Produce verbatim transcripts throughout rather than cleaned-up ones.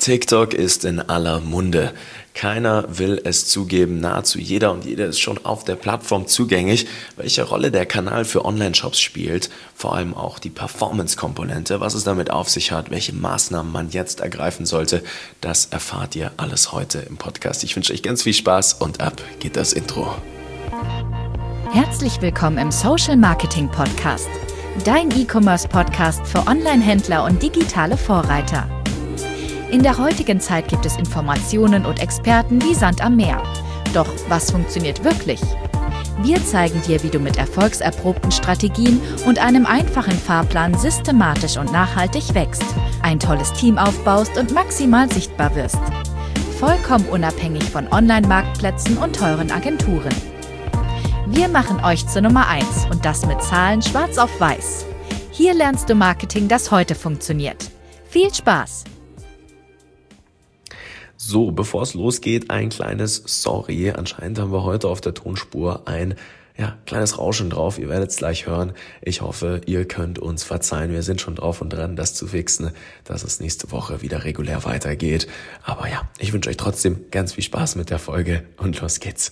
TikTok ist in aller Munde. Keiner will es zugeben, nahezu jeder und jede ist schon auf der Plattform zugänglich. Welche Rolle der Kanal für Online-Shops spielt, vor allem auch die Performance-Komponente, was es damit auf sich hat, welche Maßnahmen man jetzt ergreifen sollte, das erfahrt ihr alles heute im Podcast. Ich wünsche euch ganz viel Spaß und ab geht das Intro. Herzlich willkommen im Social Marketing Podcast, dein E-Commerce-Podcast für Online-Händler und digitale Vorreiter. In der heutigen Zeit gibt es Informationen und Experten wie Sand am Meer. Doch was funktioniert wirklich? Wir zeigen dir, wie du mit erfolgserprobten Strategien und einem einfachen Fahrplan systematisch und nachhaltig wächst, ein tolles Team aufbaust und maximal sichtbar wirst. Vollkommen unabhängig von Online-Marktplätzen und teuren Agenturen. Wir machen euch zur Nummer eins und das mit Zahlen schwarz auf weiß. Hier lernst du Marketing, das heute funktioniert. Viel Spaß! So, bevor es losgeht, ein kleines Sorry. Anscheinend haben wir heute auf der Tonspur ein ja, kleines Rauschen drauf. Ihr werdet es gleich hören. Ich hoffe, ihr könnt uns verzeihen. Wir sind schon drauf und dran, das zu fixen, dass es nächste Woche wieder regulär weitergeht. Aber ja, ich wünsche euch trotzdem ganz viel Spaß mit der Folge und los geht's.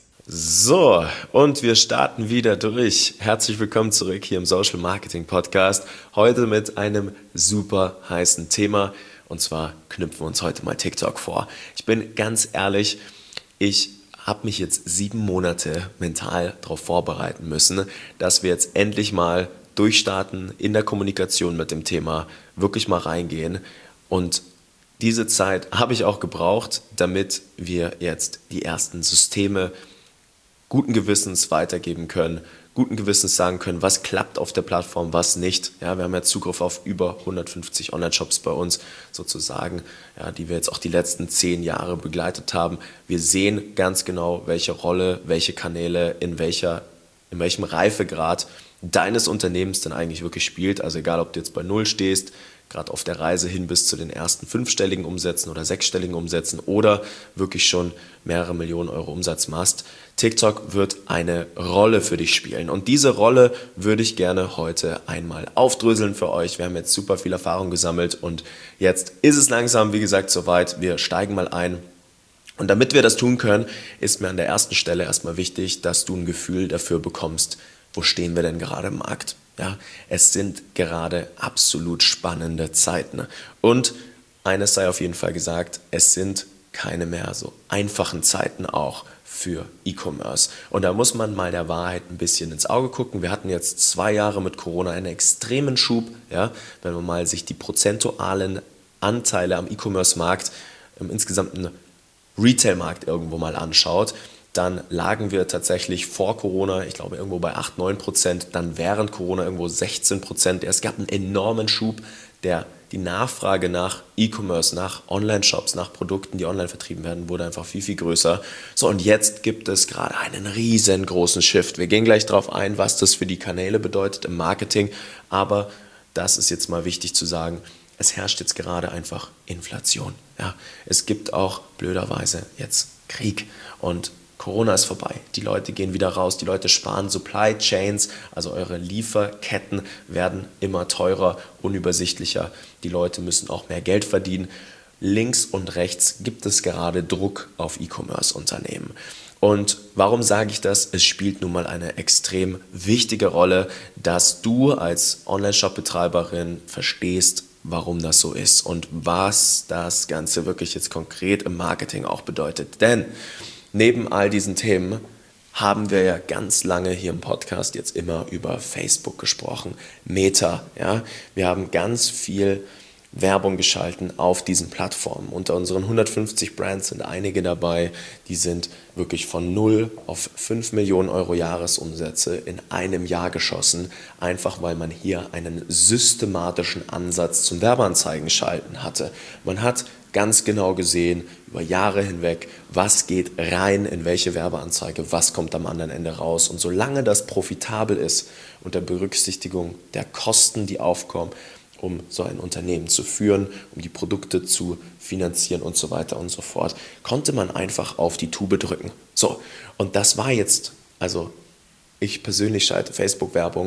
So, und wir starten wieder durch. Herzlich willkommen zurück hier im Social Marketing Podcast. Heute mit einem super heißen Thema. Und zwar knüpfen wir uns heute mal TikTok vor. Ich bin ganz ehrlich, ich habe mich jetzt sieben Monate mental darauf vorbereiten müssen, dass wir jetzt endlich mal durchstarten in der Kommunikation mit dem Thema, wirklich mal reingehen. Und diese Zeit habe ich auch gebraucht, damit wir jetzt die ersten Systeme guten Gewissens weitergeben können, guten Gewissens sagen können, was klappt auf der Plattform, was nicht. Ja, wir haben ja Zugriff auf über hundertfünfzig Online-Shops bei uns sozusagen, ja, die wir jetzt auch die letzten zehn Jahre begleitet haben. Wir sehen ganz genau, welche Rolle, welche Kanäle, in welcher, in welchem Reifegrad deines Unternehmens denn eigentlich wirklich spielt. Also egal, ob du jetzt bei Null stehst, gerade auf der Reise hin bis zu den ersten fünfstelligen Umsätzen oder sechsstelligen Umsätzen oder wirklich schon mehrere Millionen Euro Umsatz machst. TikTok wird eine Rolle für dich spielen und diese Rolle würde ich gerne heute einmal aufdröseln für euch. Wir haben jetzt super viel Erfahrung gesammelt und jetzt ist es langsam, wie gesagt, soweit. Wir steigen mal ein. Und damit wir das tun können, ist mir an der ersten Stelle erstmal wichtig, dass du ein Gefühl dafür bekommst, wo stehen wir denn gerade im Markt. Ja, es sind gerade absolut spannende Zeiten. Und eines sei auf jeden Fall gesagt, es sind keine mehr so einfachen Zeiten auch für E-Commerce. Und da muss man mal der Wahrheit ein bisschen ins Auge gucken. Wir hatten jetzt zwei Jahre mit Corona einen extremen Schub. Ja, wenn man mal sich die prozentualen Anteile am E-Commerce-Markt, im insgesamten Retail-Markt irgendwo mal anschaut, dann lagen wir tatsächlich vor Corona, ich glaube irgendwo bei acht, neun Prozent, dann während Corona irgendwo sechzehn Prozent. Es gab einen enormen Schub, der die Nachfrage nach E-Commerce, nach Online-Shops, nach Produkten, die online vertrieben werden, wurde einfach viel, viel größer. So, und jetzt gibt es gerade einen riesengroßen Shift. Wir gehen gleich darauf ein, was das für die Kanäle bedeutet im Marketing, aber das ist jetzt mal wichtig zu sagen, es herrscht jetzt gerade einfach Inflation. Ja, es gibt auch blöderweise jetzt Krieg und Corona ist vorbei, die Leute gehen wieder raus, die Leute sparen, Supply Chains, also eure Lieferketten werden immer teurer, unübersichtlicher, die Leute müssen auch mehr Geld verdienen. Links und rechts gibt es gerade Druck auf E-Commerce-Unternehmen. Und warum sage ich das? Es spielt nun mal eine extrem wichtige Rolle, dass du als Online-Shop-Betreiberin verstehst, warum das so ist und was das Ganze wirklich jetzt konkret im Marketing auch bedeutet. Denn neben all diesen Themen haben wir ja ganz lange hier im Podcast jetzt immer über Facebook gesprochen, Meta. Ja? Wir haben ganz viel Werbung geschalten auf diesen Plattformen. Unter unseren hundertfünfzig Brands sind einige dabei, die sind wirklich von null auf fünf Millionen Euro Jahresumsätze in einem Jahr geschossen, einfach weil man hier einen systematischen Ansatz zum Werbeanzeigen schalten hatte. Man hat ganz genau gesehen, über Jahre hinweg, was geht rein in welche Werbeanzeige, was kommt am anderen Ende raus. Und solange das profitabel ist, unter Berücksichtigung der Kosten, die aufkommen, um so ein Unternehmen zu führen, um die Produkte zu finanzieren und so weiter und so fort, konnte man einfach auf die Tube drücken. So, und das war jetzt, also ich persönlich schalte Facebook-Werbung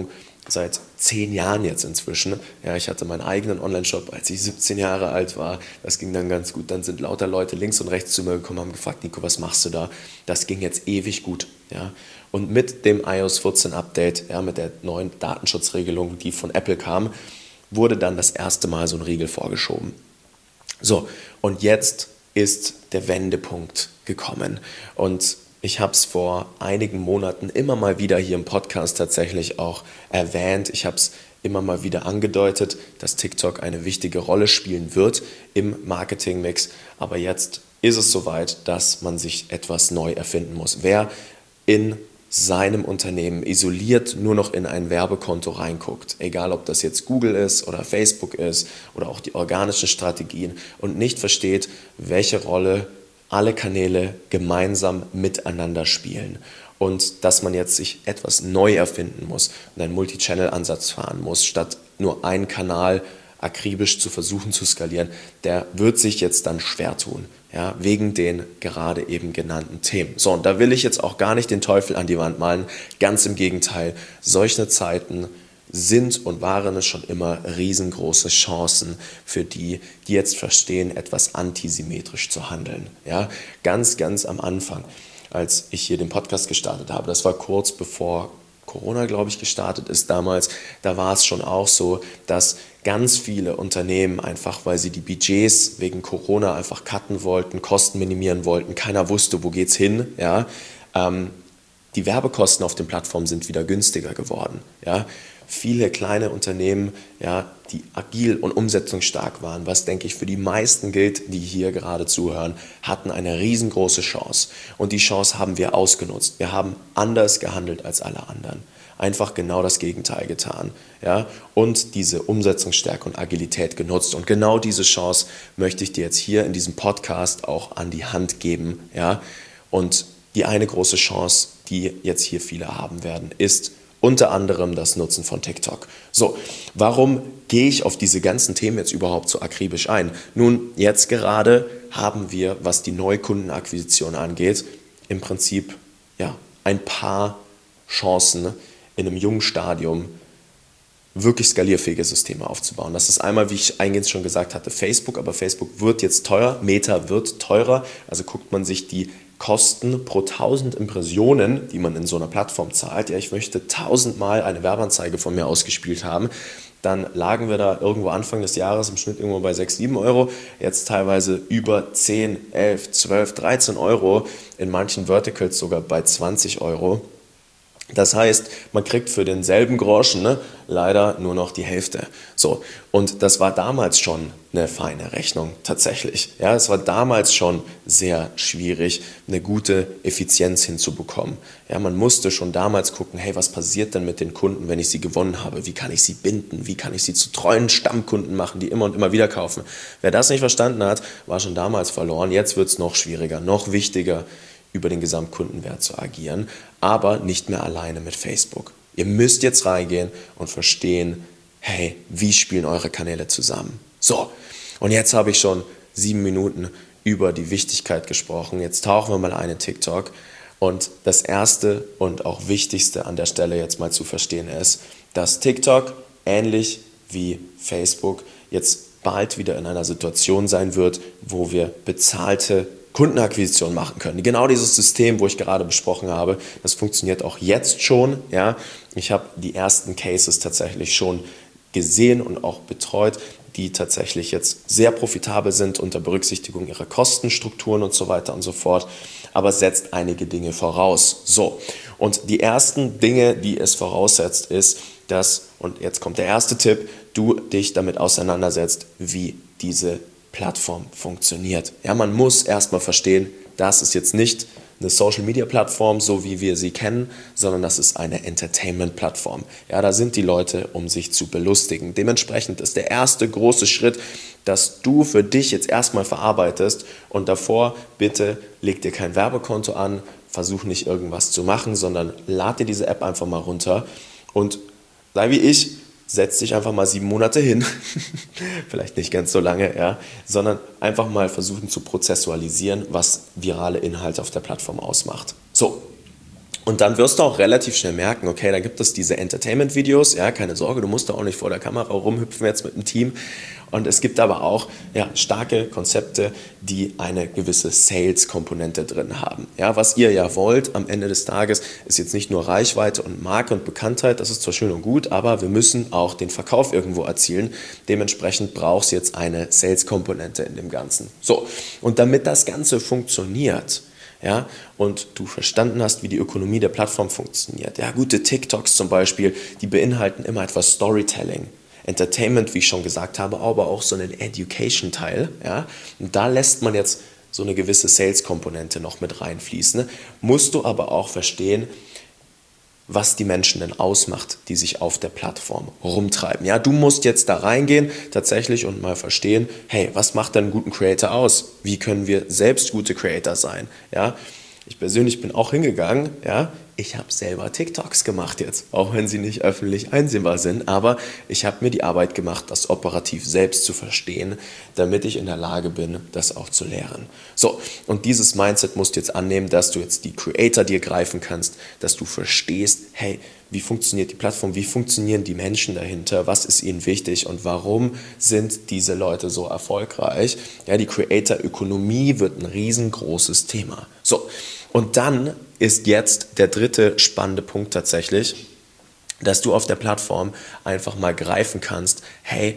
seit zehn Jahren jetzt inzwischen. Ja, ich hatte meinen eigenen Online-Shop, als ich siebzehn Jahre alt war. Das ging dann ganz gut. Dann sind lauter Leute links und rechts zu mir gekommen, haben gefragt, Nico, was machst du da? Das ging jetzt ewig gut. Ja. Und mit dem i O S vierzehn Update, ja, mit der neuen Datenschutzregelung, die von Apple kam, wurde dann das erste Mal so ein Riegel vorgeschoben. So, und jetzt ist der Wendepunkt gekommen. Und ich habe es vor einigen Monaten immer mal wieder hier im Podcast tatsächlich auch erwähnt. Ich habe es immer mal wieder angedeutet, dass TikTok eine wichtige Rolle spielen wird im Marketingmix. Aber jetzt ist es soweit, dass man sich etwas neu erfinden muss. Wer in seinem Unternehmen isoliert nur noch in ein Werbekonto reinguckt, egal ob das jetzt Google ist oder Facebook ist oder auch die organischen Strategien und nicht versteht, welche Rolle alle Kanäle gemeinsam miteinander spielen und dass man jetzt sich etwas neu erfinden muss und einen Multi-Channel-Ansatz fahren muss, statt nur einen Kanal akribisch zu versuchen zu skalieren, der wird sich jetzt dann schwer tun, ja, wegen den gerade eben genannten Themen. So, und da will ich jetzt auch gar nicht den Teufel an die Wand malen, ganz im Gegenteil, solche Zeiten sind und waren es schon immer riesengroße Chancen für die, die jetzt verstehen, etwas antisymmetrisch zu handeln. Ja, ganz, ganz am Anfang, als ich hier den Podcast gestartet habe, das war kurz bevor Corona, glaube ich, gestartet ist damals, da war es schon auch so, dass ganz viele Unternehmen einfach, weil sie die Budgets wegen Corona einfach cutten wollten, Kosten minimieren wollten, keiner wusste, wo geht's hin, ja, ähm, die Werbekosten auf den Plattformen sind wieder günstiger geworden, ja. Viele kleine Unternehmen, ja, die agil und umsetzungsstark waren, was, denke ich, für die meisten gilt, die hier gerade zuhören, hatten eine riesengroße Chance. Und die Chance haben wir ausgenutzt. Wir haben anders gehandelt als alle anderen. Einfach genau das Gegenteil getan. Ja, und diese Umsetzungsstärke und Agilität genutzt. Und genau diese Chance möchte ich dir jetzt hier in diesem Podcast auch an die Hand geben. Ja, und die eine große Chance, die jetzt hier viele haben werden, ist unter anderem das Nutzen von TikTok. So, warum gehe ich auf diese ganzen Themen jetzt überhaupt so akribisch ein? Nun, jetzt gerade haben wir, was die Neukundenakquisition angeht, im Prinzip ja, ein paar Chancen in einem jungen Stadium wirklich skalierfähige Systeme aufzubauen. Das ist einmal, wie ich eingehend schon gesagt hatte, Facebook, aber Facebook wird jetzt teuer, Meta wird teurer, also guckt man sich die Kosten pro tausend Impressionen, die man in so einer Plattform zahlt, ja, ich möchte tausendmal eine Werbeanzeige von mir ausgespielt haben, dann lagen wir da irgendwo Anfang des Jahres im Schnitt irgendwo bei sechs, sieben Euro, jetzt teilweise über zehn, elf, zwölf, dreizehn Euro, in manchen Verticals sogar bei zwanzig Euro. Das heißt, man kriegt für denselben Groschen, ne, leider nur noch die Hälfte. So, und das war damals schon eine feine Rechnung, tatsächlich. Ja, es war damals schon sehr schwierig, eine gute Effizienz hinzubekommen. Ja, man musste schon damals gucken, hey, was passiert denn mit den Kunden, wenn ich sie gewonnen habe? Wie kann ich sie binden? Wie kann ich sie zu treuen Stammkunden machen, die immer und immer wieder kaufen? Wer das nicht verstanden hat, war schon damals verloren. Jetzt wird es noch schwieriger, noch wichtiger, über den Gesamtkundenwert zu agieren, aber nicht mehr alleine mit Facebook. Ihr müsst jetzt reingehen und verstehen, hey, wie spielen eure Kanäle zusammen? So, und jetzt habe ich schon sieben Minuten über die Wichtigkeit gesprochen. Jetzt tauchen wir mal ein in TikTok. Und das Erste und auch Wichtigste an der Stelle jetzt mal zu verstehen ist, dass TikTok ähnlich wie Facebook jetzt bald wieder in einer Situation sein wird, wo wir bezahlte Kundenakquisition machen können. Genau dieses System, wo ich gerade besprochen habe, das funktioniert auch jetzt schon. Ja. Ich habe die ersten Cases tatsächlich schon gesehen und auch betreut, die tatsächlich jetzt sehr profitabel sind unter Berücksichtigung ihrer Kostenstrukturen und so weiter und so fort, aber setzt einige Dinge voraus. So, und die ersten Dinge, die es voraussetzt, ist, dass, und jetzt kommt der erste Tipp, du dich damit auseinandersetzt, wie diese Plattform funktioniert. Ja, man muss erstmal verstehen, das ist jetzt nicht eine Social-Media-Plattform, so wie wir sie kennen, sondern das ist eine Entertainment-Plattform. Ja, da sind die Leute, um sich zu belustigen. Dementsprechend ist der erste große Schritt, dass du für dich jetzt erstmal verarbeitest und davor bitte leg dir kein Werbekonto an, versuch nicht irgendwas zu machen, sondern lad dir diese App einfach mal runter und sei wie ich, setz dich einfach mal sieben Monate hin, vielleicht nicht ganz so lange, ja, sondern einfach mal versuchen zu prozessualisieren, was virale Inhalte auf der Plattform ausmacht. So, Und dann wirst du auch relativ schnell merken, okay, da gibt es diese Entertainment-Videos, ja, keine Sorge, du musst da auch nicht vor der Kamera rumhüpfen jetzt mit dem Team. Und es gibt aber auch ja, starke Konzepte, die eine gewisse Sales-Komponente drin haben. Ja, was ihr ja wollt am Ende des Tages, ist jetzt nicht nur Reichweite und Marke und Bekanntheit, das ist zwar schön und gut, aber wir müssen auch den Verkauf irgendwo erzielen. Dementsprechend brauchst du jetzt eine Sales-Komponente in dem Ganzen. So, und damit das Ganze funktioniert, ja, und du verstanden hast, wie die Ökonomie der Plattform funktioniert. Ja, gute TikToks zum Beispiel, die beinhalten immer etwas Storytelling, Entertainment, wie ich schon gesagt habe, aber auch so einen Education-Teil. Ja, und da lässt man jetzt so eine gewisse Sales-Komponente noch mit reinfließen. Musst du aber auch verstehen, was die Menschen denn ausmacht, die sich auf der Plattform rumtreiben. Ja, du musst jetzt da reingehen tatsächlich und mal verstehen, hey, was macht denn einen guten Creator aus? Wie können wir selbst gute Creator sein? Ja, ich persönlich bin auch hingegangen, ja, ich habe selber TikToks gemacht jetzt, auch wenn sie nicht öffentlich einsehbar sind, aber ich habe mir die Arbeit gemacht, das operativ selbst zu verstehen, damit ich in der Lage bin, das auch zu lernen. So, und dieses Mindset musst du jetzt annehmen, dass du jetzt die Creator dir greifen kannst, dass du verstehst, hey, wie funktioniert die Plattform, wie funktionieren die Menschen dahinter, was ist ihnen wichtig und warum sind diese Leute so erfolgreich. Ja, die Creator-Ökonomie wird ein riesengroßes Thema. So, und dann ist jetzt der dritte spannende Punkt tatsächlich, dass du auf der Plattform einfach mal greifen kannst, hey,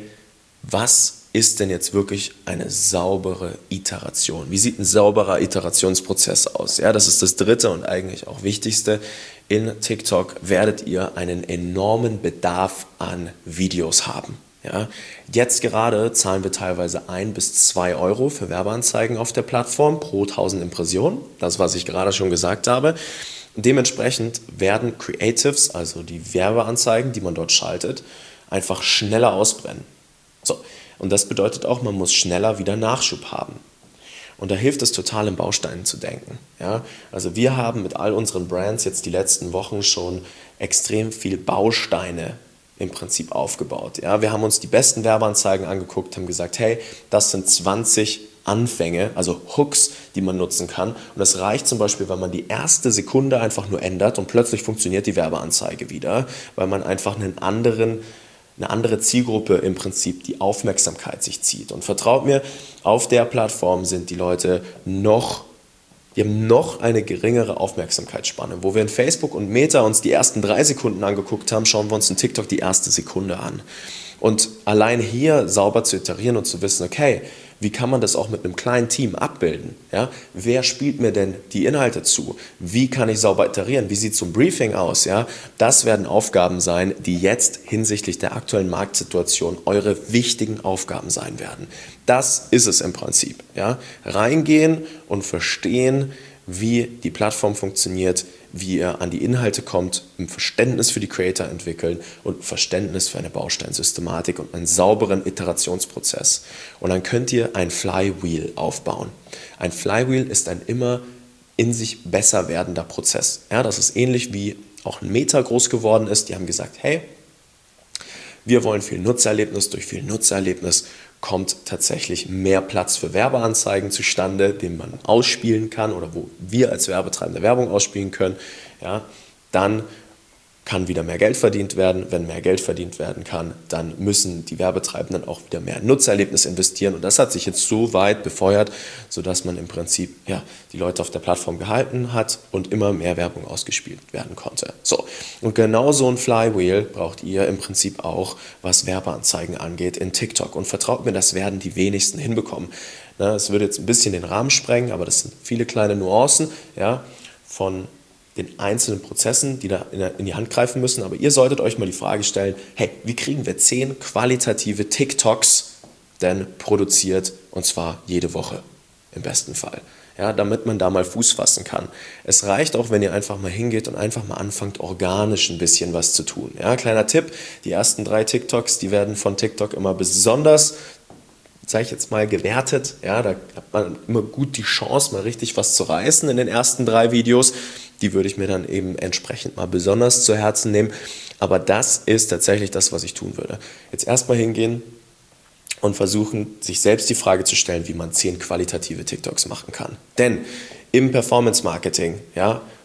was ist denn jetzt wirklich eine saubere Iteration? Wie sieht ein sauberer Iterationsprozess aus? Ja, das ist das dritte und eigentlich auch wichtigste. In TikTok werdet ihr einen enormen Bedarf an Videos haben. Ja, jetzt gerade zahlen wir teilweise ein bis zwei Euro für Werbeanzeigen auf der Plattform pro tausend Impressionen. Das, was ich gerade schon gesagt habe. Dementsprechend werden Creatives, also die Werbeanzeigen, die man dort schaltet, einfach schneller ausbrennen. So, und das bedeutet auch, man muss schneller wieder Nachschub haben. Und da hilft es total, in Bausteinen zu denken. Ja, also wir haben mit all unseren Brands jetzt die letzten Wochen schon extrem viel Bausteine im Prinzip aufgebaut. Ja, wir haben uns die besten Werbeanzeigen angeguckt, haben gesagt, hey, das sind zwanzig Anfänge, also Hooks, die man nutzen kann. Und das reicht zum Beispiel, wenn man die erste Sekunde einfach nur ändert und plötzlich funktioniert die Werbeanzeige wieder, weil man einfach einen anderen, eine andere Zielgruppe im Prinzip die Aufmerksamkeit sich zieht. Und vertraut mir, auf der Plattform sind die Leute noch Die haben noch eine geringere Aufmerksamkeitsspanne. Wo wir in Facebook und Meta uns die ersten drei Sekunden angeguckt haben, schauen wir uns in TikTok die erste Sekunde an. Und allein hier sauber zu iterieren und zu wissen, okay, wie kann man das auch mit einem kleinen Team abbilden? Ja? Wer spielt mir denn die Inhalte zu? Wie kann ich sauber iterieren? Wie sieht so ein Briefing aus? Ja? Das werden Aufgaben sein, die jetzt hinsichtlich der aktuellen Marktsituation eure wichtigen Aufgaben sein werden. Das ist es im Prinzip. Ja? Reingehen und verstehen, wie die Plattform funktioniert, wie ihr an die Inhalte kommt, ein Verständnis für die Creator entwickeln und ein Verständnis für eine Bausteinsystematik und einen sauberen Iterationsprozess. Und dann könnt ihr ein Flywheel aufbauen. Ein Flywheel ist ein immer in sich besser werdender Prozess. Ja, das ist ähnlich wie auch ein Meta groß geworden ist. Die haben gesagt, hey, wir wollen viel Nutzererlebnis, durch viel Nutzererlebnis kommt tatsächlich mehr Platz für Werbeanzeigen zustande, den man ausspielen kann oder wo wir als Werbetreibende Werbung ausspielen können. Ja, dann kann wieder mehr Geld verdient werden. Wenn mehr Geld verdient werden kann, dann müssen die Werbetreibenden auch wieder mehr Nutzererlebnis investieren. Und das hat sich jetzt so weit befeuert, sodass man im Prinzip ja, die Leute auf der Plattform gehalten hat und immer mehr Werbung ausgespielt werden konnte. So, und genau so ein Flywheel braucht ihr im Prinzip auch, was Werbeanzeigen angeht, in TikTok. Und vertraut mir, das werden die wenigsten hinbekommen. Es würde jetzt ein bisschen den Rahmen sprengen, aber das sind viele kleine Nuancen, ja, von den einzelnen Prozessen, die da in die Hand greifen müssen. Aber ihr solltet euch mal die Frage stellen, hey, wie kriegen wir zehn qualitative TikToks denn produziert, und zwar jede Woche im besten Fall, ja, damit man da mal Fuß fassen kann. Es reicht auch, wenn ihr einfach mal hingeht und einfach mal anfangt, organisch ein bisschen was zu tun. Ja, kleiner Tipp, die ersten drei TikToks, die werden von TikTok immer besonders, sage ich jetzt mal, gewertet. Ja, da hat man immer gut die Chance, mal richtig was zu reißen in den ersten drei Videos. Die würde ich mir dann eben entsprechend mal besonders zu Herzen nehmen. Aber das ist tatsächlich das, was ich tun würde. Jetzt erstmal hingehen und versuchen, sich selbst die Frage zu stellen, wie man zehn qualitative TikToks machen kann. Denn im Performance-Marketing, ja,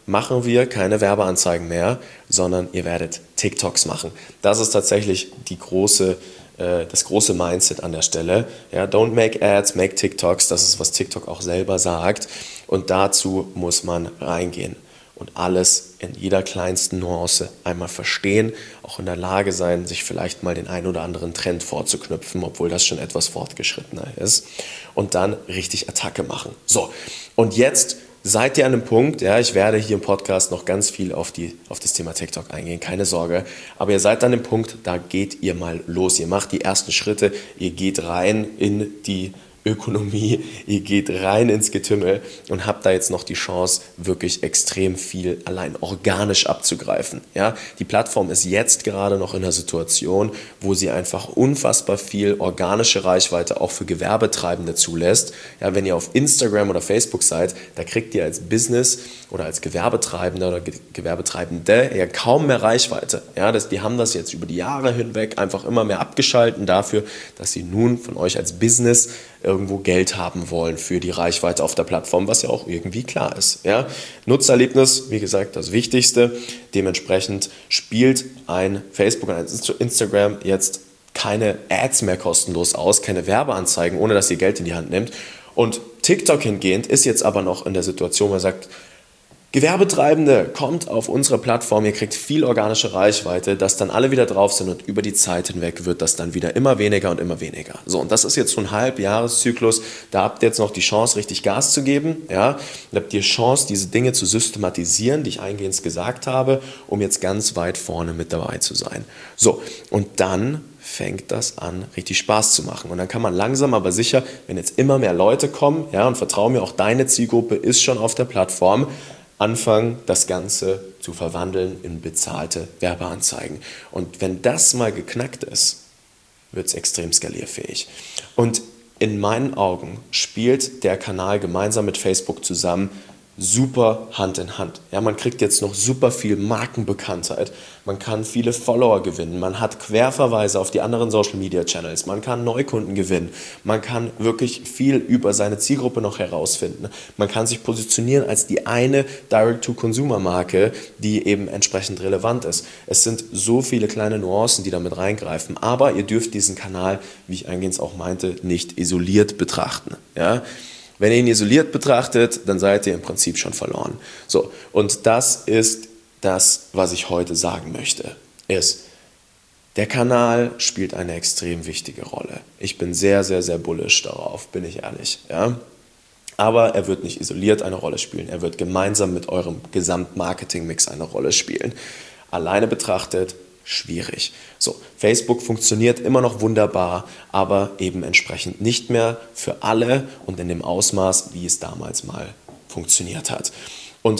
machen wir keine Werbeanzeigen mehr, sondern ihr werdet TikToks machen. Das ist tatsächlich die große, äh, das große Mindset an der Stelle. Ja, don't make ads, make TikToks. Das ist, was TikTok auch selber sagt. Und dazu muss man reingehen und alles in jeder kleinsten Nuance einmal verstehen, auch in der Lage sein, sich vielleicht mal den einen oder anderen Trend vorzuknüpfen, obwohl das schon etwas fortgeschrittener ist, und dann richtig Attacke machen. So, und jetzt seid ihr an einem Punkt, ja, ich werde hier im Podcast noch ganz viel auf, die, auf das Thema TikTok eingehen, keine Sorge, aber ihr seid an dem Punkt, da geht ihr mal los, ihr macht die ersten Schritte, ihr geht rein in die Ökonomie, ihr geht rein ins Getümmel und habt da jetzt noch die Chance, wirklich extrem viel allein organisch abzugreifen. Ja, die Plattform ist jetzt gerade noch in einer Situation, wo sie einfach unfassbar viel organische Reichweite auch für Gewerbetreibende zulässt. Ja, wenn ihr auf Instagram oder Facebook seid, da kriegt ihr als Business oder als Gewerbetreibender oder Ge- Gewerbetreibende ja kaum mehr Reichweite. Ja, das, die haben das jetzt über die Jahre hinweg einfach immer mehr abgeschalten dafür, dass sie nun von euch als Business irgendwo Geld haben wollen für die Reichweite auf der Plattform, was ja auch irgendwie klar ist. Ja? Nutzererlebnis, wie gesagt, das Wichtigste. Dementsprechend spielt ein Facebook und ein Instagram jetzt keine Ads mehr kostenlos aus, keine Werbeanzeigen, ohne dass ihr Geld in die Hand nehmt. Und TikTok hingehend ist jetzt aber noch in der Situation, wo man sagt, Gewerbetreibende, kommt auf unsere Plattform, ihr kriegt viel organische Reichweite, dass dann alle wieder drauf sind und über die Zeit hinweg wird das dann wieder immer weniger und immer weniger. So, und das ist jetzt so ein Halbjahreszyklus, da habt ihr jetzt noch die Chance, richtig Gas zu geben, ja, da habt ihr Chance, diese Dinge zu systematisieren, die ich eingehend gesagt habe, um jetzt ganz weit vorne mit dabei zu sein. So, und dann fängt das an, richtig Spaß zu machen. Und dann kann man langsam, aber sicher, wenn jetzt immer mehr Leute kommen, ja, und vertrau mir, auch deine Zielgruppe ist schon auf der Plattform, anfangen, das Ganze zu verwandeln in bezahlte Werbeanzeigen. Und wenn das mal geknackt ist, wird es extrem skalierfähig. Und in meinen Augen spielt der Kanal gemeinsam mit Facebook zusammen super Hand in Hand. Ja, man kriegt jetzt noch super viel Markenbekanntheit, man kann viele Follower gewinnen, man hat Querverweise auf die anderen Social Media Channels, man kann Neukunden gewinnen, man kann wirklich viel über seine Zielgruppe noch herausfinden, man kann sich positionieren als die eine Direct-to-Consumer-Marke, die eben entsprechend relevant ist. Es sind so viele kleine Nuancen, die damit reingreifen, aber ihr dürft diesen Kanal, wie ich eingehend auch meinte, nicht isoliert betrachten. Ja? Wenn ihr ihn isoliert betrachtet, dann seid ihr im Prinzip schon verloren. So, und das ist das, was ich heute sagen möchte, ist, der Kanal spielt eine extrem wichtige Rolle. Ich bin sehr, sehr, sehr bullish darauf, bin ich ehrlich. Ja? Aber er wird nicht isoliert eine Rolle spielen, er wird gemeinsam mit eurem Gesamtmarketing-Mix eine Rolle spielen. Alleine betrachtet, schwierig. So, Facebook funktioniert immer noch wunderbar, aber eben entsprechend nicht mehr für alle und in dem Ausmaß, wie es damals mal funktioniert hat. Und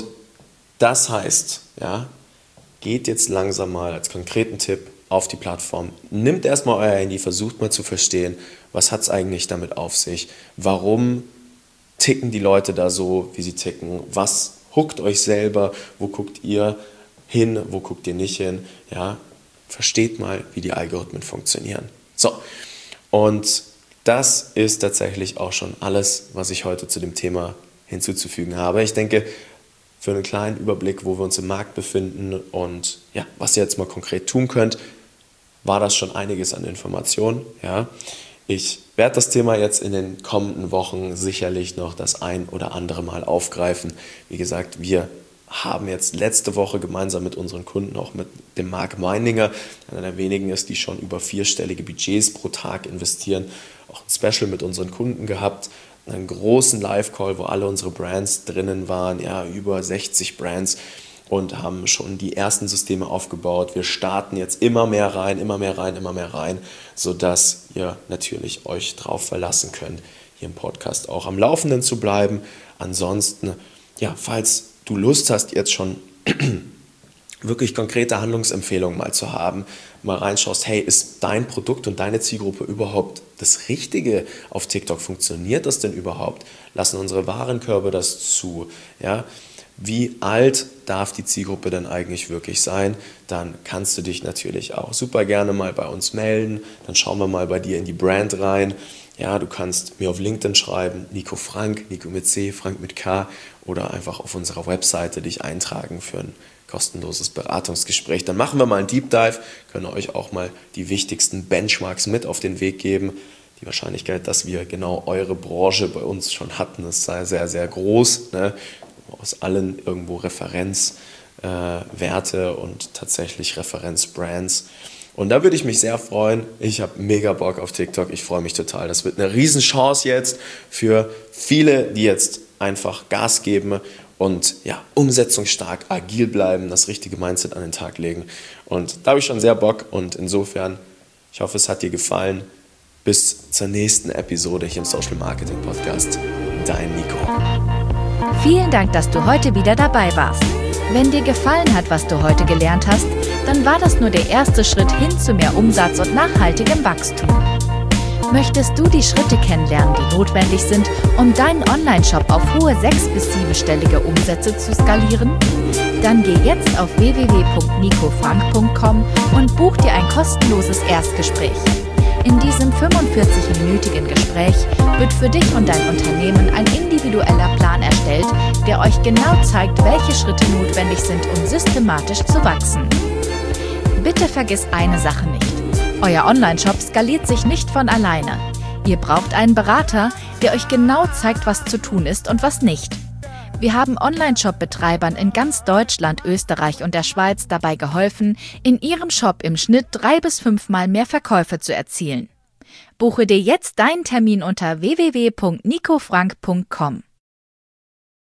das heißt, ja, geht jetzt langsam mal als konkreten Tipp auf die Plattform, nimmt erstmal euer Handy, versucht mal zu verstehen, was hat es eigentlich damit auf sich, warum ticken die Leute da so, wie sie ticken, was hookt euch selber, wo guckt ihr hin, wo guckt ihr nicht hin, ja, versteht mal, wie die Algorithmen funktionieren. So, und das ist tatsächlich auch schon alles, was ich heute zu dem Thema hinzuzufügen habe. Ich denke, für einen kleinen Überblick, wo wir uns im Markt befinden und ja, was ihr jetzt mal konkret tun könnt, war das schon einiges an Informationen. Ja. Ich werde das Thema jetzt in den kommenden Wochen sicherlich noch das ein oder andere Mal aufgreifen. Wie gesagt, wir haben jetzt letzte Woche gemeinsam mit unseren Kunden, auch mit dem Marc Meininger, einer der wenigen ist, die schon über vierstellige Budgets pro Tag investieren, auch ein Special mit unseren Kunden gehabt, einen großen Live-Call, wo alle unsere Brands drinnen waren, ja, über sechzig Brands, und haben schon die ersten Systeme aufgebaut. Wir starten jetzt immer mehr rein, immer mehr rein, immer mehr rein, sodass ihr natürlich euch drauf verlassen könnt, hier im Podcast auch am Laufenden zu bleiben. Ansonsten, ja, falls du Lust hast, jetzt schon wirklich konkrete Handlungsempfehlungen mal zu haben, mal reinschaust, hey, ist dein Produkt und deine Zielgruppe überhaupt das Richtige auf TikTok? Funktioniert das denn überhaupt? Lassen unsere Warenkörbe das zu? Ja? wie alt darf die Zielgruppe denn eigentlich wirklich sein, dann kannst du dich natürlich auch super gerne mal bei uns melden. Dann schauen wir mal bei dir in die Brand rein. Ja, du kannst mir auf LinkedIn schreiben, Nico Frank, Nico mit C, Frank mit K, oder einfach auf unserer Webseite dich eintragen für ein kostenloses Beratungsgespräch. Dann machen wir mal einen Deep Dive, können euch auch mal die wichtigsten Benchmarks mit auf den Weg geben. Die Wahrscheinlichkeit, dass wir genau eure Branche bei uns schon hatten, ist sehr, sehr, sehr groß. Ne? Aus allen irgendwo Referenzwerte äh, und tatsächlich Referenzbrands. Und da würde ich mich sehr freuen. Ich habe mega Bock auf TikTok. Ich freue mich total. Das wird eine Riesenchance jetzt für viele, die jetzt einfach Gas geben und ja, umsetzungsstark, agil bleiben, das richtige Mindset an den Tag legen. Und da habe ich schon sehr Bock. Und insofern, ich hoffe, es hat dir gefallen. Bis zur nächsten Episode hier im Social Marketing Podcast. Dein Nico. Vielen Dank, dass du heute wieder dabei warst. Wenn dir gefallen hat, was du heute gelernt hast, dann war das nur der erste Schritt hin zu mehr Umsatz und nachhaltigem Wachstum. Möchtest du die Schritte kennenlernen, die notwendig sind, um deinen Online-Shop auf hohe sechs- bis siebenstellige Umsätze zu skalieren? Dann geh jetzt auf w w w punkt nico frank punkt com und buch dir ein kostenloses Erstgespräch. In diesem fünfundvierzig-minütigen Gespräch wird für dich und dein Unternehmen ein individueller Plan erstellt, der euch genau zeigt, welche Schritte notwendig sind, um systematisch zu wachsen. Bitte vergiss eine Sache nicht. Euer Online-Shop skaliert sich nicht von alleine. Ihr braucht einen Berater, der euch genau zeigt, was zu tun ist und was nicht. Wir haben Online-Shop-Betreibern in ganz Deutschland, Österreich und der Schweiz dabei geholfen, in ihrem Shop im Schnitt drei bis fünfmal mehr Verkäufe zu erzielen. Buche dir jetzt deinen Termin unter w w w punkt nico frank punkt com.